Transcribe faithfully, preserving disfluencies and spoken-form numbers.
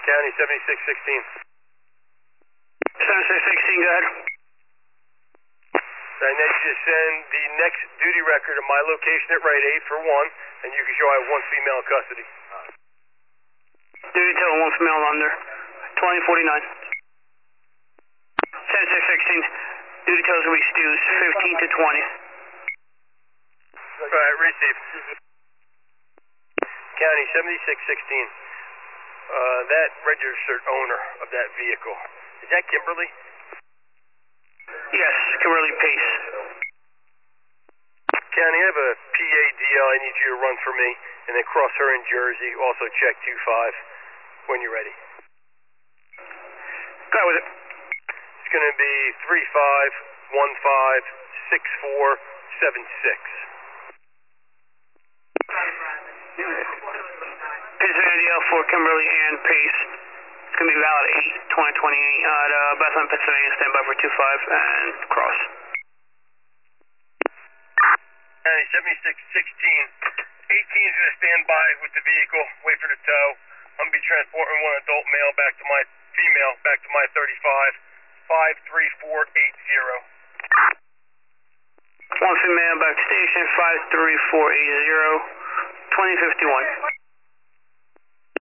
County seventy-six sixteen. seventy-six sixteen, go ahead. I need you to send the next duty record of my location at Rite Aid for one, and you can show I have one female in custody. Duty total, one female under. twenty forty-nine. seventy-six sixteen. Duty totals will be Stews, fifteen to twenty. Alright, receive. County seventy-six sixteen. Uh, that registered owner of that vehicle, is that Kimberly? Yes, Kimberly Pace. County, I have a P A D L I need you to run for me, and then cross her in Jersey. Also check two five when you're ready. Go ahead with it. It's going to be three five one five six four seven six. Pennsylvania for Kimberly and Pace. It's going to be valid eight twenty twenty-eight at uh, Bethlehem, Pennsylvania. Stand by for two five and cross. County seventy-six sixteen. eighteen is going to stand by with the vehicle, wait for the tow. I'm going to be transporting one adult male back to my female, back to my thirty-five. five three four eight zero. One female back to station, five three four eight zero, twenty fifty-one.